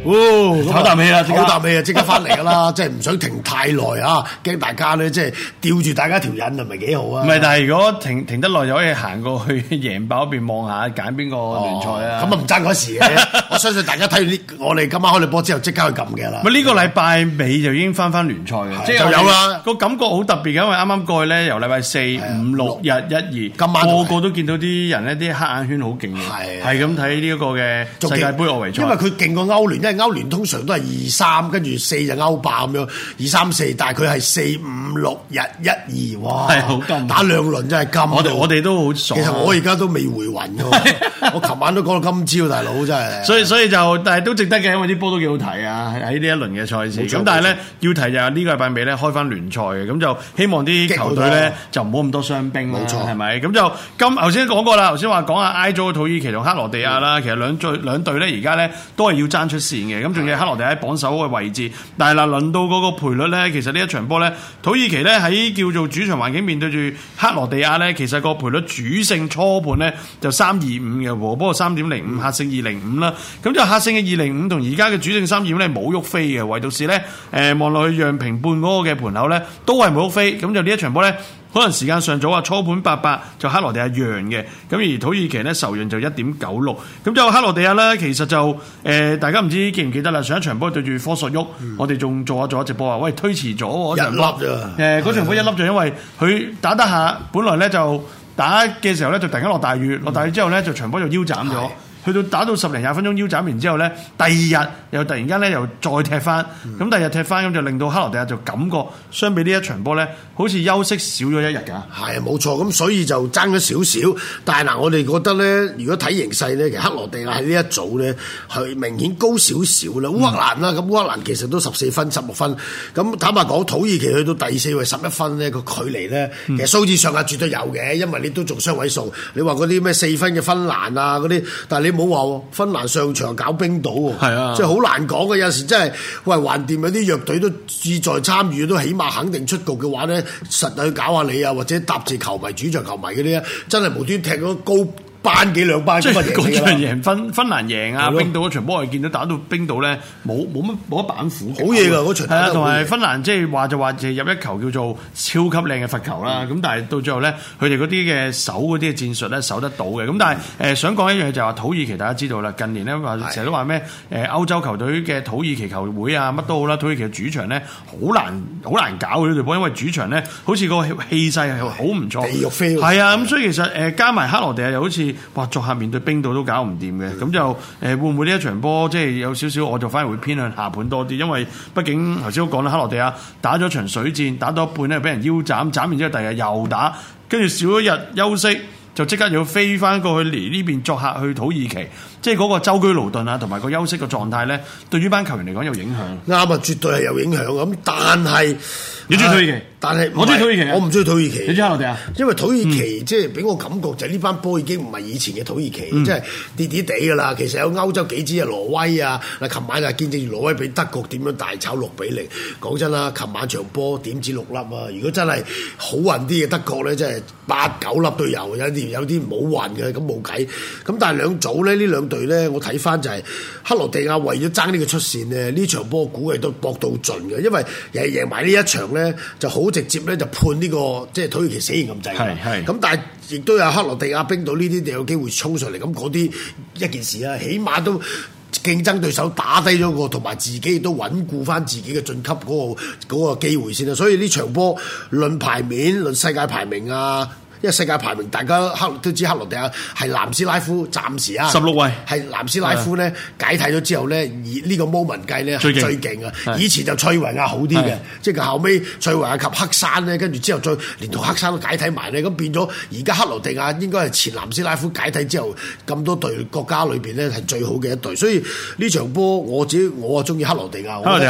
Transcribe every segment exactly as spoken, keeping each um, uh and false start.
哦，唞啖氣啦， 唞啖氣啊，即刻翻嚟㗎啦，即係唔想停太耐啊，驚大家咧即係吊住大家條癮，係咪幾好啊？ 唔係，但係如果停停得耐，就可以行過去贏爆嗰邊望下，揀邊個聯賽啊？ 咁啊唔爭嗰時嘅，我相信大家睇完呢，我哋今晚開你波之後，即刻去撳嘅啦。 咪呢個禮拜尾就已經翻翻聯賽嘅，即係就有啦。 個感覺好特別嘅，因為啱啱過去咧，由禮拜四、五、六日一二， 今晚個個都見到啲人咧，啲黑眼圈好勁嘅，係咁睇呢一個嘅世界盃外圍賽。 因為佢勁過歐聯，因為歐聯通常都係二三，跟住四就歐霸咁樣，二三四，但係佢係四五六日一二，哇！ 係好金， 打兩輪真係金。 我哋我哋都好爽。 其實我而家都未回魂㗎，我琴晚都講到今朝，大佬真係。 所以所以就但係都值得嘅，因為啲波都幾好睇啊！喺呢一輪嘅賽事。咁但係咧要提就係呢個禮拜尾咧開翻聯賽嘅，咁就希望啲球隊咧就唔好咁多傷兵啦，係咪？咁就今頭先講過啦，頭先話講下 I 組嘅土耳其同克羅地亞啦，其實兩隊兩隊咧而家咧都係要爭出線嘅，咁仲要克羅地亞喺榜首嘅位置。但係嗱，輪到嗰個賠率咧，其實呢一場波咧，土耳其咧喺叫做主場環境面對住克羅地亞咧，其實個賠率主勝初盤咧就三二五嘅喎，不過三點零五客勝二零五啦。咁就客勝嘅二零五同而家嘅主勝三二五咧冇喐飛嘅，唯獨是咧誒望落去讓平半嗰個嘅盤口咧都係冇喐飛。咁就呢一場波咧，可能時間上早啊，初盤八八就克羅地亞讓嘅，咁而土耳其咧受讓就一點九六。咁就克羅地亞咧，其實就誒、呃、大家唔知記唔記得啦？上一場波對住科索沃，嗯、我哋仲做下做下直播話，喂推遲咗一粒啫。 誒嗰場波一粒就因為佢打得下，本來咧就打嘅時候咧就突然間落大雨，落大雨之後咧就場波就腰斬咗。去到打到十零廿分鐘腰斬完之後咧，第二日又突然間咧又再踢翻，咁、嗯、第二日踢翻咁就令到克羅地亞就感覺相比呢一場波咧，好似休息少咗一日㗎。 係冇錯，咁所以就爭咗少少。但係嗱，我哋覺得咧，如果睇形勢咧，其實克羅地亞喺呢一組咧係明顯高少少啦。烏克蘭啦，咁烏克蘭其實都十四分、十六分。咁坦白講，土耳其去到第四位十一分咧，個距離咧，其實數字上係絕對有嘅，因為你都仲雙位數。你話嗰啲咩四分嘅芬蘭啊嗰啲，但係你冇話喎，芬蘭上場搞冰島喎，係啊，即係好難講嘅。有時真係喂，橫掂有啲弱隊都志在參與，都起碼肯定出局嘅話咧，實去搞下你啊，或者搭住球迷、主場球迷嗰啲咧，真係無端踢咗高班幾兩班， 即係嗰場贏芬芬蘭贏啊，冰島嗰場波我哋見到打到冰島咧冇冇乜冇乜板斧， 好嘢㗎嗰場。係啊，同埋芬蘭即係話就話就入一球叫做超級靚嘅罰球啦。咁、嗯、但係到最後咧，佢哋嗰啲嘅守嗰啲嘅戰術咧守得到嘅。咁但係誒、呃、想講一樣嘢就係話土耳其大家知道啦，近年咧話成日都話咩誒歐洲球隊嘅土耳其球會啊乜都好啦，土耳其嘅主場咧好難好難搞嘅呢隊波，因為主場咧好似個氣勢係好唔錯， 地獄飛係啊。咁所以其實誒、呃、加埋克羅地亞又好似哇作客面對冰島都搞唔掂嘅，咁、嗯、就誒、呃、會唔會呢一場波即係有少少我就反而會偏向下盤多啲，因為畢竟頭先都講啦，克羅地亞打咗場水戰，打到一半咧俾人腰斬，斬完之後第二日又打，跟住少一日休息就即刻要飛翻過去嚟呢邊作客去土耳其，即係嗰個舟車勞頓啊，同埋個休息嘅狀態咧，對於班球員嚟講有影響。啱啊， 絕對係有影響咁，但係你中意土耳其？ 但係我中意土耳其， 我唔中意土耳其。 你中意克羅地亞？ 因為土耳其、嗯、即係俾我感覺就係呢班波已經唔係以前嘅土耳其，嗯、即係跌跌地㗎啦。其實有歐洲幾支啊，挪威啊，嗱，琴晚就見證住挪威俾德國點樣大炒六比零。講真啦，琴晚場波點止六粒啊！如果真係好運啲嘅德國咧，真係八九粒都有，有啲有啲唔好運嘅，咁冇計。咁但係兩組咧，呢兩隊咧，我睇翻就係克羅地亞為咗爭呢個出線咧，呢場波估計都搏到盡嘅，因為贏贏埋呢一場咧就好直接咧就判呢、這個即係土耳其死刑咁滯。係係。咁但係亦都有克羅地亞、冰島呢啲就有機會衝上嚟，咁嗰啲一件事啊，起碼都競爭對手打低咗個，同埋自己亦都穩固翻自己嘅晉級嗰、那個嗰、那個機會先啦。所以呢場波論牌面、論世界排名啊。因為世界排名大家克都知克羅地亞係南斯拉夫暫時啊， 十六位係南斯拉夫咧解體咗之後咧，以呢個 moment 計咧係最勁啊！以前就塞維亞好啲嘅，即係後尾塞維亞及黑山咧，跟住之後再連同黑山都解體埋咧，咁變咗而家克羅地亞應該係前南斯拉夫解體之後咁多隊國家裏邊咧係最好嘅一隊，所以呢場波我自己我啊中意克羅地亞。 克羅地亞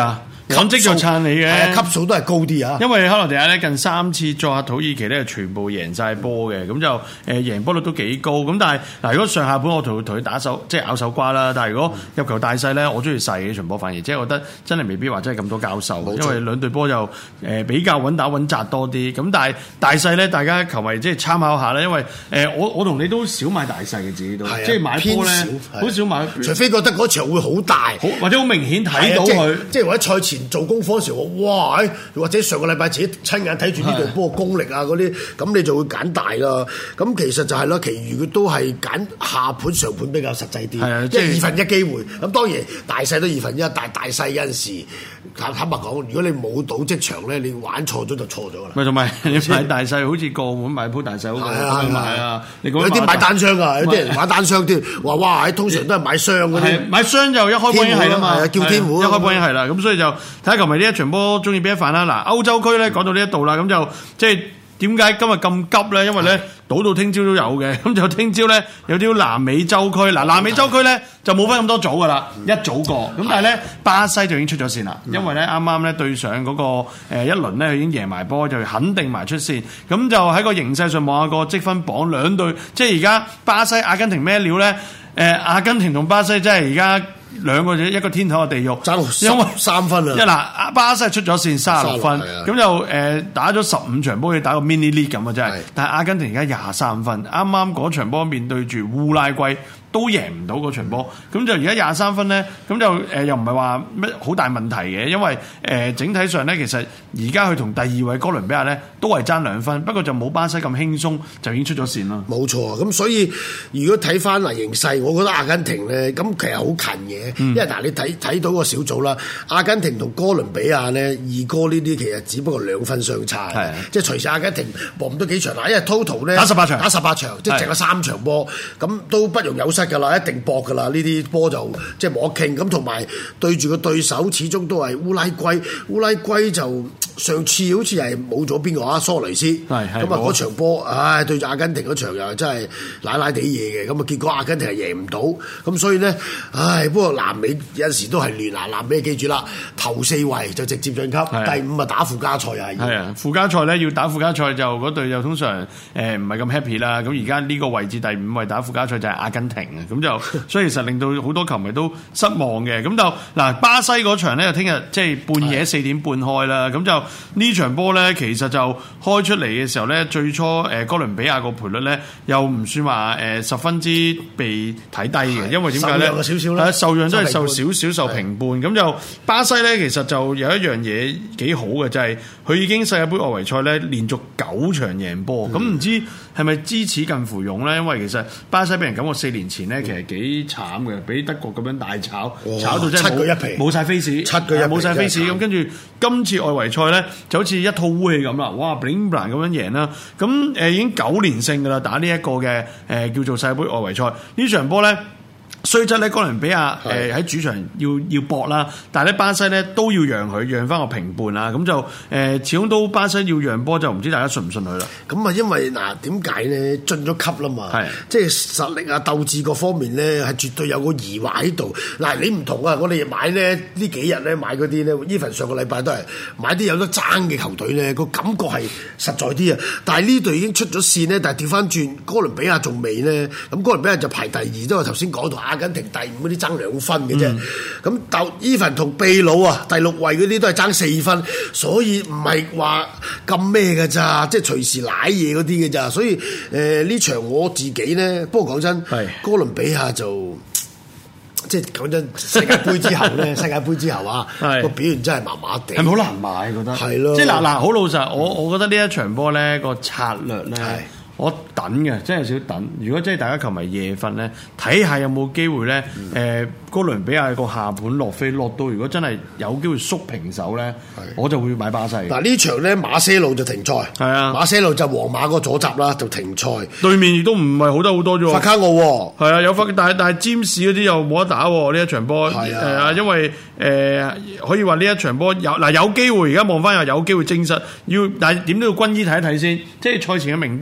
往績就撐你嘅， 級數都係高啲啊。 因為克羅地亞咧近三次作客土耳其咧，全部贏晒波嘅，咁就誒、呃、贏波率都幾高。咁但係嗱，如果上下盤我同同佢打手，即係咬手瓜啦。但係如果入球大細咧，我中意細嘅場波，反而即係我覺得真係未必話真係咁多交手，因為兩隊波就誒、呃、比較穩打穩紮多啲。咁但係大細咧，大家球迷即係參考下啦。因為誒、呃、我我同你都少買大細嘅，自己都即係買波咧好少買，除非覺得嗰場會好大， 或者好明顯睇到佢， 即係或者賽前做功課嗰時候，哇！或者上個禮拜自己親眼睇住呢隊波嘅功力啊嗰啲，咁你就會揀大啦。咁其實就係啦，其餘嘅都係揀下盤上盤比較實際啲，係即係二分一機會。咁當然大細都二分一，但係大細有陣時坦坦白講，如果你冇賭職場咧，你玩錯咗就錯咗啦。 咪同埋你買大細好似個碗買鋪大細好過咁買啊！有啲買單雙啊，有啲人買單雙添，話哇！通常都係買雙嗰啲， 買雙就一開波已經係啦嘛， 叫天胡一開波已經係啦。咁所以就睇下球迷呢一場波中意邊一範啦。嗱，歐洲區咧講到呢一度啦，咁就即係點解今日咁急咧？因為咧賭到聽朝都有嘅，咁就聽朝咧有啲南美洲區。嗱，南美洲區咧就冇分咁多組噶啦，一組過。咁但係咧巴西就已經出咗線啦，因為咧啱啱咧對上嗰個誒一輪咧，佢已經贏埋波，就肯定埋出線。咁就喺個形勢上望下個積分榜，兩隊即係而家巴西、阿根廷咩料咧？誒，阿根廷同巴西真係而家。兩個一個天堂嘅地獄， 爭因為三分啊！ 一嗱，巴西出咗線三十六分，咁就誒、呃、打咗十五場波，要打個 mini league 咁啊！真係，但係阿根廷而家廿三分，啱啱嗰場波面對住烏拉圭。都贏唔到嗰場波，咁就而家廿三分咧，咁就誒、呃、又唔係話咩好大問題嘅，因為誒、呃、整體上咧，其實而家佢同第二位哥倫比亞咧都係爭兩分，不過就冇巴西咁輕鬆就已經出咗線啦。 冇錯啊，咁所以如果睇翻嗱形勢，我覺得阿根廷咧咁其實好近嘅，嗯、因為嗱你睇睇到個小組啦，阿根廷同哥倫比亞咧二哥呢啲其實只不過兩分相差，的即係隨時阿根廷搏唔到幾場啦，因為 total 咧打十八場， 打十八場，即係剩咗三場波，咁都不容有失㗎啦，一定搏㗎啦，呢啲波就即係冇得傾。咁同埋對住個對手始終都係烏拉圭，烏拉圭就上次好似係冇咗邊個啊蘇雷斯，咁啊嗰場波，唉對住阿根廷嗰場又真係奶奶地嘢嘅，咁啊結果阿根廷係贏唔到，咁所以咧，唉不過南美有陣時都係亂啊，南美記住啦，頭四位就直接晉級，第五啊打附加賽啊， 係啊附加賽咧要打附加賽就嗰隊就通常誒唔係咁 happy 啦，咁而家呢個位置第五位打附加賽就係阿根廷啊，咁就所以其實令到好多球迷都失望嘅，咁就嗱巴西嗰場咧，聽日即係半夜四點半開啦，咁就呢場波咧，其實就開出嚟嘅時候咧，最初誒哥倫比亞個賠率咧又唔算話誒十分之被睇低嘅，因為點解咧？ 少少啦， 受讓都係受少少受平半，咁就巴西咧其實就有一樣嘢幾好嘅，就係、是、佢已經世界盃外圍賽咧連續九場贏波，咁唔、嗯、知係咪知恥近乎勇咧？因為其實巴西俾人感覺四年前咧其實幾慘嘅，俾德國咁樣大炒，哇炒到真係冇冇曬 face， 七個一皮， 冇曬 face，咁跟住今次外圍賽咧就好似一套烏氣咁啦，哇 bling bling 咁樣贏啦，咁誒、呃、已經九連勝噶啦，打呢一個嘅誒、呃、叫做世界盃外圍賽呢場波咧。雖則咧，哥倫比亞誒喺主場要要搏啦，但係咧巴西咧都要讓佢讓翻個平半啦，咁就誒、呃、始終都巴西要讓波就唔知大家信唔信佢啦。咁啊，因為嗱點解咧進咗級啦嘛， 係即係實力啊鬥志各方面咧係絕對有個疑惑喺度。嗱你唔同啊，我哋買咧呢幾日咧買嗰啲咧，even上個禮拜都係買啲有得爭嘅球隊咧，個感覺係實在啲啊。但係呢隊已經出咗線咧，但係調翻轉哥倫比亞仲未咧，咁哥倫比亞就排第二，都係頭先講到阿根廷第五嗰啲爭兩分嘅啫，咁鬥 even 同秘魯啊第六位嗰啲都係爭四分，所以唔係話咁咩嘅咋，即係隨時舐嘢嗰啲嘅咋，所以誒呢、呃、場我自己咧，不過講真，是哥倫比亞就即係講真，世界盃之後咧，世界盃之後啊，個是表現真係麻麻地， 係咪好難買覺得？係咯的，即係嗱嗱好老實，我我覺得呢一場波咧個策略咧。我等嘅，真係有少少等。如果真係大家球迷夜瞓咧，睇下有冇機會咧？誒、嗯呃，哥倫比亞個下盤落飛落到，如果真係有機會縮平手咧，是我就會買巴西。嗱呢場咧馬些路就停賽，係啊，馬些路就皇馬個左閘啦，就停賽。 對面亦都唔係好得好多啫喎。 法卡奧喎， 係啊，有法，但係但係占士嗰啲又冇得打喎。呢一場波係啊，因為誒、呃、可以話呢一場波有嗱有機會，而家望翻又有機會證實，要但係點都要軍醫睇一睇先。即係賽前嘅名單咧。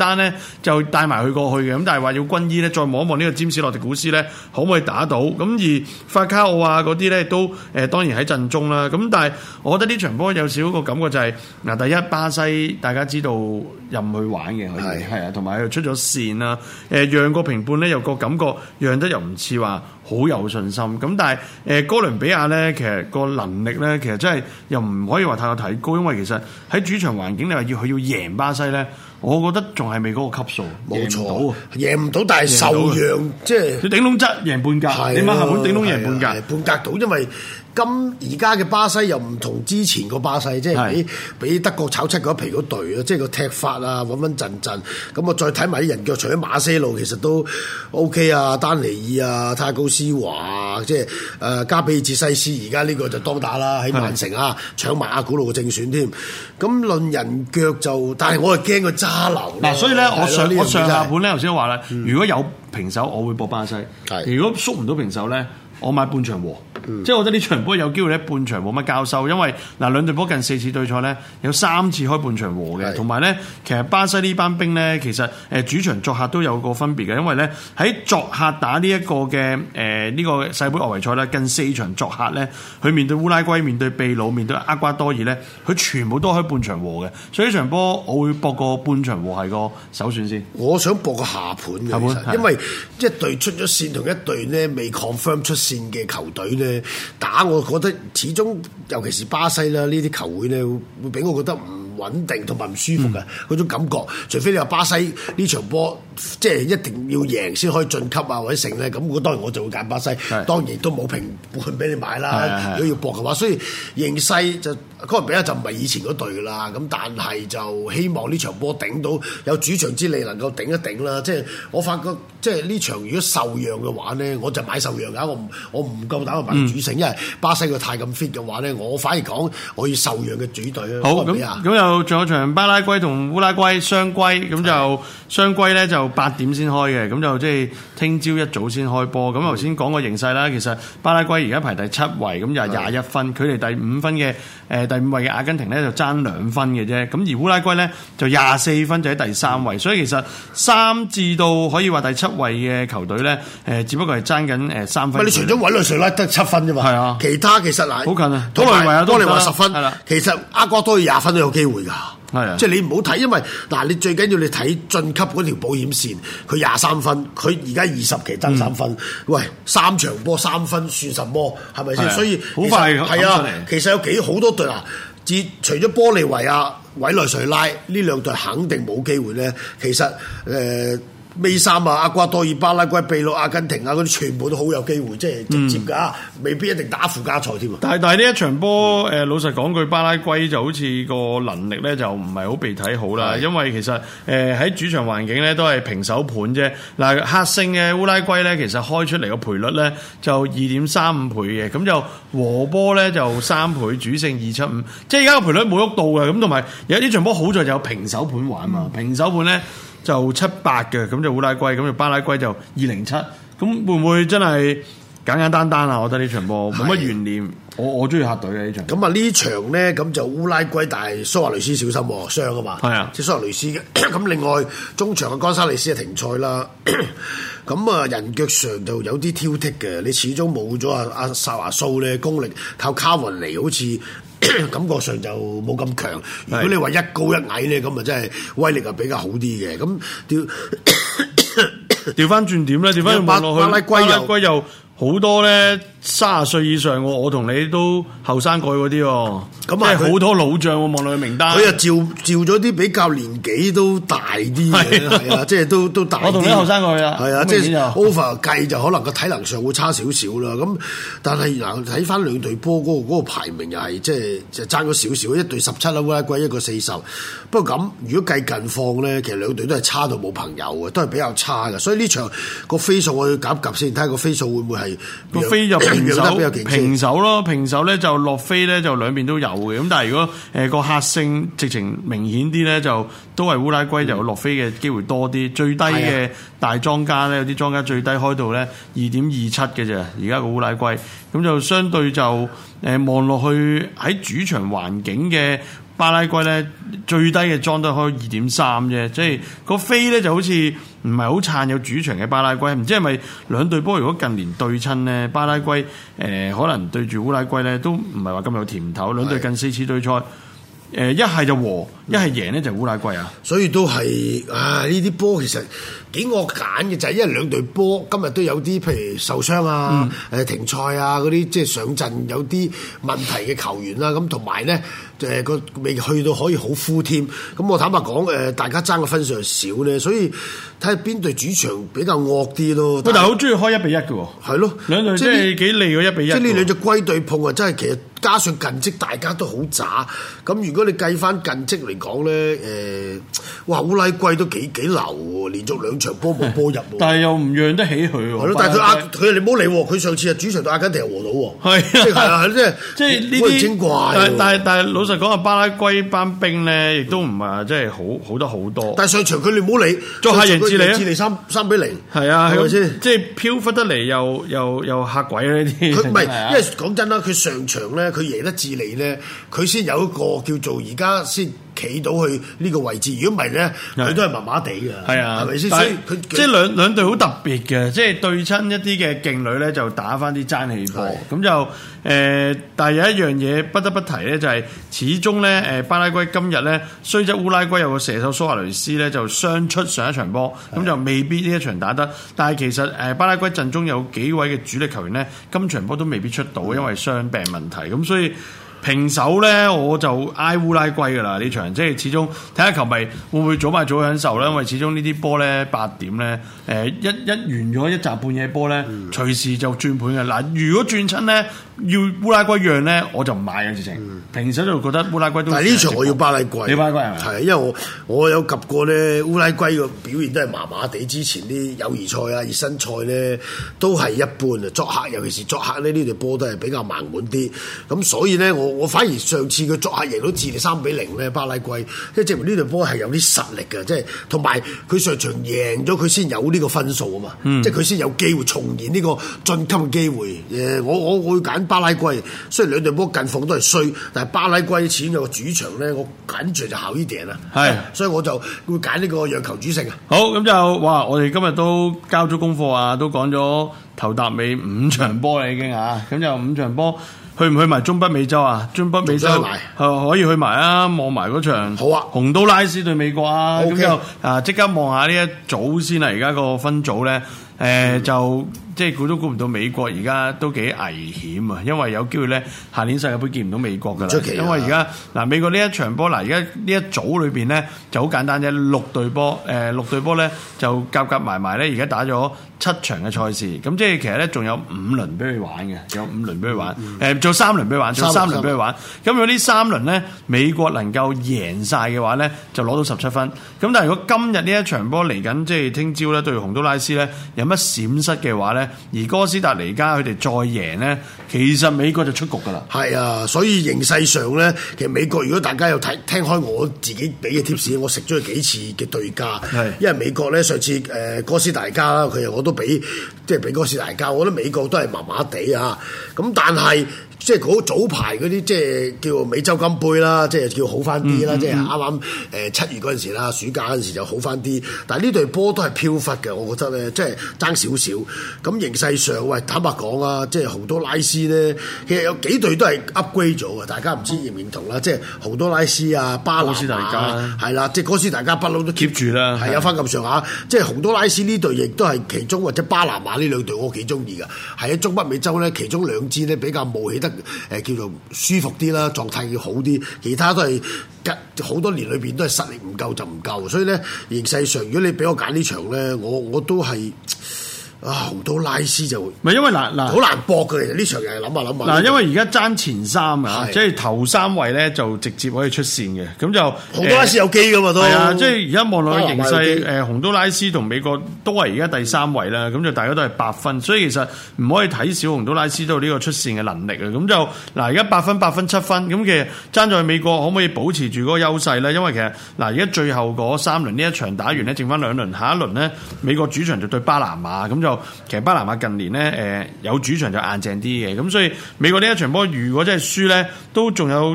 就帶埋佢過去嘅，咁但係話要軍醫咧再望一望呢個詹士洛迪古斯咧可唔可以打到？咁而法卡奧啊嗰啲咧都誒、呃、當然喺陣中啦。咁但係我覺得呢場波有少少個感覺就係、是、嗱，第一巴西大家知道任去玩嘅，係係啊，同埋佢出咗線啦。誒、呃、讓個評判咧有個感覺讓得又唔似話好有信心。咁但係誒、呃、哥倫比亞咧其實個能力咧其實真係又唔可以話太過提高，因為其實喺主場環境你話要佢要贏巴西咧，我覺得仲係未嗰個級數， 冇錯， 贏唔到， 贏唔到，但係受讓即係佢頂籠質贏半格，你問下本頂籠贏半格， 半格到，因為今而家嘅巴西又唔同之前個巴西，即係俾俾德國炒七嗰皮嗰隊啊，即係個踢法啊穩穩陣陣。咁我再睇埋啲人腳，除咗馬些路其實都 O K 啊，丹尼爾啊，泰高斯華啊，即係誒加比爾捷西斯，而家呢個就當打啦，喺曼城啊搶埋阿古路嘅正選添。咁論人腳就，但係我係驚佢揸流。 嗱，所以咧，我上我上下盤咧，頭先都話啦，如果有平手，我會搏巴西；如果縮唔到平手咧，我買半場和。嗯、即係我覺得呢場波有機會咧，半場冇乜交收，因為嗱兩隊波近四次對賽咧，有三次開半場和嘅，同埋咧其實巴西呢班兵咧，其實誒主場作客都有個分別嘅，因為咧喺作客打呢一個嘅誒呢個世盃外圍賽咧，近四場作客咧，佢面對烏拉圭、面對秘魯、面對厄瓜多爾咧，佢全部都開半場和嘅，所以呢場波我會搏個半場和係個首選先。 我想搏個下盤嘅，其實因為一隊出咗線同一隊咧未 confirm 出線嘅球隊咧。打我覺得始終，尤其是巴西啦，呢啲球會咧會俾我覺得唔穩定同埋唔舒服嘅嗰、嗯、種感覺。除非你話巴西呢場波即係一定要贏先可以晉級啊或者成咧，咁我當然我就會揀巴西。當然都冇評判俾你買啦。如果要搏嘅話，所以形勢就哥倫比亞就唔係以前嗰隊啦。咁但係就希望呢場波頂到有主場之利，能夠頂一頂啦。即係我發覺即係呢場如果受讓嘅話咧，我就買受讓㗎。我唔我唔夠膽去買主勝，嗯、因為巴西佢太咁 fit 嘅話咧，我反而講我要受讓嘅主隊啊。 好咁咁又仲有場巴拉圭同烏拉圭雙歸，咁就雙歸咧就八點先開嘅，咁就即係聽朝一早先開波。咁頭先講個形勢啦，其實巴拉圭而家排第七位，咁就廿一分，距離第五分嘅誒、呃、第五位嘅阿根廷咧就爭兩分嘅啫。咁而烏拉圭咧就廿四分，就喺第三位，所以其實三至到可以話第七位嘅球隊咧，誒、呃、只不過係爭緊誒三分。 你除咗委內瑞拉得七分啫嘛，係啊，其他其實嗱好近啊， 多利維亞多利維十分， 係啦， 其實厄瓜多爾廿分都有機會㗎。 係啊， 即係你唔好睇，因為嗱，你最緊要你睇晉級嗰條保險線，佢廿三分，佢而家二十期爭三分，嗯、喂，三場波三分算什麼？係咪先？所以好快係啊，其實有幾好多隊啊，自除咗玻利維亞、委內瑞拉呢兩隊肯定冇機會咧。其實誒。呃尾三啊，厄瓜多爾、巴拉圭、秘魯、阿根廷啊，嗰啲全部都好有機會，即係直接㗎，嗯、未必一定打附加賽添啊。但係但係呢一場波，誒、呃、老實講句，巴拉圭就好似個能力咧就唔係好被睇好啦，的因為其實誒喺、呃、主場環境咧都係平手盤啫。嗱，客勝嘅烏拉圭咧，其實開出嚟個賠率咧就二點三五倍嘅，咁就和波咧就三倍，主勝二七五，即係而家個賠率冇喐到嘅，咁同埋有呢場波好在就有平手盤玩嘛，嗯、平手盤咧。就七八嘅，咁就烏拉圭，咁就巴拉圭就二零七，咁會唔會真係簡簡單單啊？我覺得呢場波冇乜懸念，我我中意客隊嘅呢場。咁啊呢場咧，咁就烏拉圭，但係蘇亞雷斯小心喎，傷啊嘛。係啊，即係蘇亞雷斯嘅。咁另外中場嘅岡沙利斯係停賽啦。咁啊人腳上就有啲挑剔嘅，你始終冇咗阿阿薩華蘇咧，功力靠卡雲尼好似。感覺上就冇咁強。如果你話一高一矮咧，咁啊真係威力啊比較好啲嘅。咁調調翻轉點咧？調翻轉落去，巴拉圭又好多咧，三十歲以上，我同你都後生過嗰啲喎。咁啊，好多老將喎，望落去名單。佢又召召咗啲比較年紀都大啲嘅，係啊，即係都都大啲。我同你後生過去啊，係啊，即係 over 計就可能個體能上會差少少啦。咁但係嗱，睇翻兩隊波嗰個嗰個排名又係即係就爭咗少少，一隊十七啦，烏拉圭一個四十。不過咁如果計近況咧，其實兩隊都係差到冇朋友嘅，都係比較差嘅。所以呢場個飛數我要夾夾先，睇下個飛數會唔會係個飛就平手，平手咯，平手咧就落飛咧就兩邊都有。咁但係如果誒個客勝直情明顯啲咧，就都係烏拉圭就有落飛嘅機會多啲。最低嘅大莊家咧，有啲莊家最低開到咧二點二七嘅啫。而家個烏拉圭咁就相對就誒望落去喺主場環境嘅巴拉圭咧最低嘅莊都開二點三啫，即係個飛咧就好似唔係好撐有主場嘅巴拉圭，唔知係咪兩隊波如果近年對親咧，巴拉圭誒、呃、可能對住烏拉圭咧都唔係話咁有甜頭，兩隊近四次對賽。誒一係就和，一係贏咧就烏拉圭啊！ 所以都係啊！呢啲波其實幾惡揀嘅，就係因為兩隊波今日都有啲譬如受傷啊、誒、嗯、停賽啊嗰啲，即係上陣有啲問題嘅球員啦。咁同埋咧誒個未去到可以好敷添。咁我坦白講誒，大家爭嘅分數少咧，所以睇下邊隊主場比較惡啲咯。 但係好中意開一比一嘅喎，係咯，兩隊即係幾利嘅一比一。即係呢兩隻龜對碰啊，真係其實加上近績大家都好渣。咁如果你計翻近績嚟講咧，誒、呃，哇烏拉圭都幾幾流喎，連續兩場波冇波入喎。 但係又唔讓得起佢喎。係咯， 但係佢阿佢你唔好理喎，佢上次啊主場對阿根廷和到喎。係即係係啊，即係即係呢啲。但係但係但係老實講啊，巴拉圭班兵咧，亦都唔係即係好好得好多。但係上場佢你唔好理，作客贏智利啊，智利三三比零。係啊，係咪先？即係飄忽得嚟又又又嚇鬼呢啲。佢唔係，因為講真啦，佢上場咧，佢贏得智利咧，佢先有一個叫做而家先企到去呢個位置。如果唔係咧，佢都係麻麻地嘅。係啊，係咪先？所以佢即係兩兩隊好特別嘅，即係對親一啲嘅勁旅咧，就打翻啲爭氣波。咁就誒、呃，但係有一樣嘢不得不提咧，就係、是、始終咧誒巴拉圭今日咧，雖則烏拉圭有個射手蘇亞雷斯咧就傷出上一場波，咁就未必呢一場打得。但係其實誒巴拉圭陣中有幾位嘅主力球員咧，今場波都未必出到，因為傷病問題。咁所以平手咧，我就挨烏拉圭噶啦呢場，即係始終睇下球迷會唔會早買早享受啦，因為始終呢啲波咧八點咧，誒、呃、一一完咗一集半夜波咧，嗯、隨時就轉盤嘅。嗱，如果轉親咧要烏拉圭讓咧，我就唔買嘅直情。嗯、平手就覺得烏拉圭都。但係呢場我要巴拉圭。你巴拉圭係咪？係，因為我我有及過咧，烏拉圭個表現都係麻麻地，之前啲友誼賽啊、熱身賽咧都係一般啊。作客尤其是作客咧，呢隊波都係比較盲滿啲。咁所以咧，我。我反而上次佢作客贏到智利三比零咧，巴拉圭，即係證明呢隊波係有啲實力嘅，即係同埋佢上場贏咗，佢先有呢個分數啊嘛，嗯、即係佢先有機會重現呢個晉級嘅機會。誒，我我我會揀巴拉圭，雖然兩隊波近況都係衰，但係巴拉圭始終有個主場咧，我緊住就考呢點啦。係是，所以我就會揀呢個讓球主勝啊。好，咁就哇，我哋今日都交咗功課啊，都講咗頭搭尾五場波啦已經啊，咁就五場波。去唔去埋中北美洲啊？中北美洲係可以去埋啊！望埋嗰場好啊，洪都拉斯對美國啊，咁就啊即刻望下呢一組先啦。而家個分組咧，誒、呃、就即係估都估唔到美國而家都幾危險啊！因為有機會咧，下年世界盃見唔到美國噶啦。出奇啊、因為而家嗱美國呢一場波嗱，而家呢一組裏邊咧就好簡單啫，六隊波誒、呃、六隊波咧就夾夾埋埋咧，而家打咗七場嘅賽事，咁即係其實咧仲有五輪俾佢玩嘅，仲有五輪俾佢玩，誒、嗯嗯、做三輪俾佢玩，做三輪俾佢玩。咁如果呢三輪咧美國能夠贏晒嘅話咧，就攞到十七分。咁但係如果今日呢一場波嚟緊，即係聽朝咧對洪都拉斯咧有乜閃失嘅話咧，而哥斯達黎加佢哋再贏咧，其實美國就出局㗎啦。係啊，所以形勢上咧，其實美國如果大家有睇聽開我自己俾嘅 tips，我食咗佢幾次嘅對家，係因為美國咧上次誒、呃、哥斯達黎加啦，佢又我都俾即係俾哥斯達黎加，我覺得美國都係麻麻地啊，咁但係。即係嗰早排嗰啲即係叫美洲金杯啦，即係叫好翻啲啦，嗯嗯、即係啱啱誒七月嗰陣時啦，暑假嗰陣時就好翻啲。但係呢隊波都係飄忽嘅，我覺得咧，即係爭少少。咁形勢上，喂，坦白講啊，即係洪都拉斯咧，其實有幾隊都係 upgrade 咗嘅，大家唔知認唔認同啦。即係洪都拉斯啊、巴拿馬係啦，即係嗰時大家不嬲都 keep 住啦，係有翻咁上下。即係洪都拉斯呢隊亦都係其中，或者巴拿馬呢兩隊我幾中意嘅，係喺中北美洲咧，其中兩支咧比較冒起得。誒叫做舒服啲啦，狀態要好啲，其他都係好多年裏邊都係實力唔夠就唔夠，所以咧形勢上，如果你俾我揀呢場咧，我我都係。啊，洪都拉斯就唔係因為嗱嗱好難搏嘅，其實呢場又係諗下諗下。嗱，因為而家爭前三啊，即係頭三位咧就直接可以出線嘅，咁就洪都拉斯有機噶嘛都。係啊，即係而家望落去形勢，誒洪都拉斯同美國都係而家第三位啦，咁就大家都係八分，所以其實唔可以睇小洪都拉斯都有呢個出線嘅能力啊。咁就嗱，而家八分八分七分，咁其實爭在美國可唔可以保持住嗰個優勢咧？因為其實嗱，而家最後嗰三輪呢一場打完咧，剩翻兩輪，下一輪咧美國主場就對巴拿馬，咁就。其實巴拿馬近年咧，誒、呃、有主場就硬淨啲嘅，咁所以美國呢一場波如果真係輸咧，都仲有得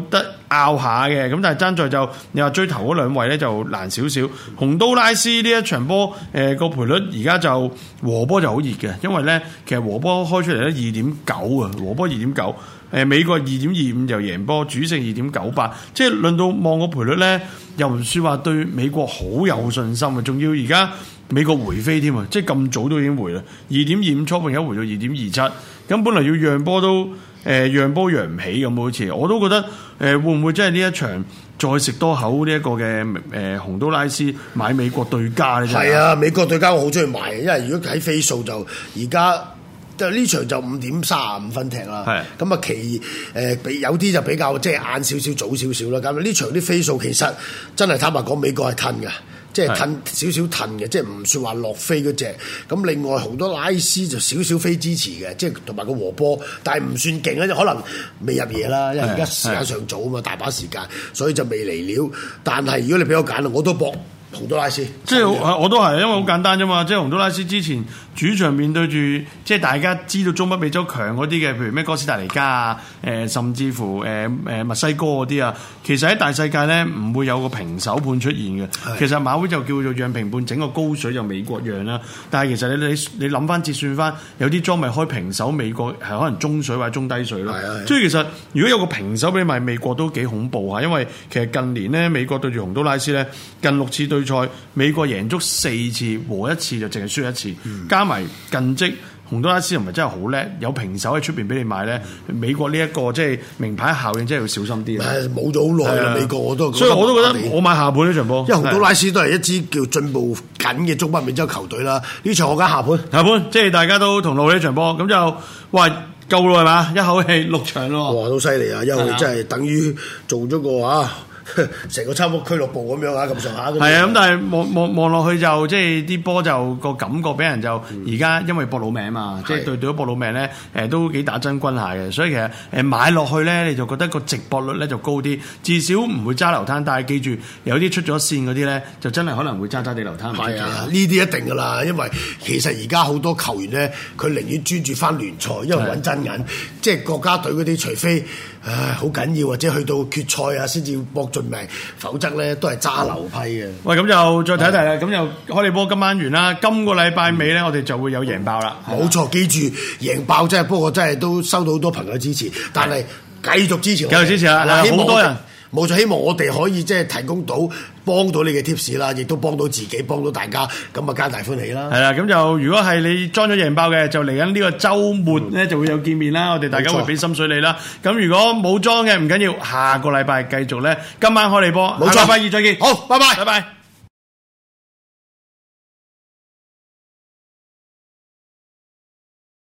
拗下嘅，咁但係爭在就你話追頭嗰兩位咧就難少少。洪都拉斯呢一場波誒個賠率而家就和波就好熱嘅，因為咧其實和波開出嚟咧二點九啊，和波二點九。誒美國二點二五就贏波，主勝二點九八，即係論到望個賠率咧，又唔算話對美國好有信心啊！仲要而家美國回飛添啊，即係咁早都已經回啦，二點二五初盤而家回到二點二七，咁本來要讓波都誒、呃、讓波讓唔起咁，好似我都覺得誒、呃、會唔會真係呢一場再食多口呢一個嘅誒、呃、洪都拉斯買美國對家咧？ 係啊，美國對家我好中意買，因為如果睇飛數就而家。就呢場就五點三十五分踢啦，咁啊其誒比有啲就比較即係晏少少、早少少啦。咁呢場啲飛數其實真係坦白講，美國係褪嘅，即係褪少少褪嘅，即係唔算話落飛嗰隻。咁另外洪都拉斯就少少飛支持嘅，即係同埋個和波，但係唔算勁咧，可能未入夜啦，因為而家時間尚早啊嘛，大把時間，所以就未嚟料。但係如果你俾我揀，我都搏洪都拉斯， 即係我都係，因為好簡單啫嘛。即係洪都拉斯之前主場面對住，即係大家知道中北美洲強嗰啲嘅，譬如咩哥斯達黎加啊，誒、呃、甚至乎誒誒、呃、墨西哥嗰啲啊，其實喺大世界咧唔會有個平手盤出現嘅。其實馬會就叫做讓平半，整個高水就美國讓啦。但係其實你你你諗翻折算翻，有啲莊咪開平手，美國係可能中水或者中低水咯。所以其實如果有個平手俾你買美國都幾恐怖嚇，因為其實近年咧美國對住洪都拉斯咧近六次對賽，美國贏足四次，和一次就淨係輸一次，嗯、加埋近績，洪都拉斯又唔係真係好叻，有平手喺出邊俾你買咧。美國呢、這、一個即係名牌效應，真係要小心啲。 係冇咗好耐啦，美國我都， 所以我都覺得我買下盤呢場波， 因為洪都拉斯都係一支叫進步緊嘅中北美洲球隊啦。呢場我揀下盤， 下盤即係大家都同路呢場波，咁就哇夠咯係嘛，一口氣六場咯。 哇，都犀利啊！一口氣真係等於做咗個啊〜成個差唔多俱樂部咁樣啊，咁上下。 係啊，咁但係望望望落去就即係啲波就個感覺俾人就而家、嗯、因為搏老命嘛，即係對對咗搏老命咧，誒都幾打真軍下嘅，所以其實誒買落去咧，你就覺得個值博率咧就高啲，至少唔會揸流灘。但係記住有啲出咗線嗰啲咧，就真係可能會揸揸地流灘。係啊， 呢啲一定噶啦，因為其實而家好多球員咧，佢寧願專注翻聯賽，因為揾真銀，即係國家隊嗰啲，除非唉好緊要或者去到決賽啊，先至搏盡命，否則咧都係揸流批嘅。 喂，咁就再睇睇啦。咁就開你波今晚完啦。今個禮拜尾咧，我哋就會有贏爆啦。 冇錯，記住贏爆真係，不過真係都收到好多朋友支持，但係繼續支持我， 繼續支持啦。係好多人。 冇錯，希望我哋可以即係提供到幫到你嘅 tips 啦，亦都幫到自己，幫到大家，咁啊皆大歡喜啦。係啦， 咁就如果係你裝咗贏爆嘅，就嚟緊呢個週末咧就會有見面啦。我哋大家會俾心水你啦。咁如果冇裝嘅唔緊要，下個禮拜繼續咧，今晚開你波，冇錯，下禮拜二再見。 好，拜拜， 拜拜。